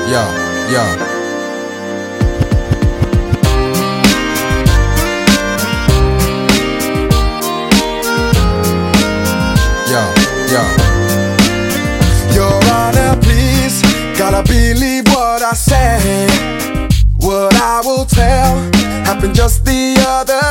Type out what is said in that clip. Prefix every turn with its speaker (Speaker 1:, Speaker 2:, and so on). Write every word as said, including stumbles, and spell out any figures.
Speaker 1: Yeah, yeah. Yeah, yeah.
Speaker 2: Your Honor, please, gotta believe what I say. What I will tell happened just the other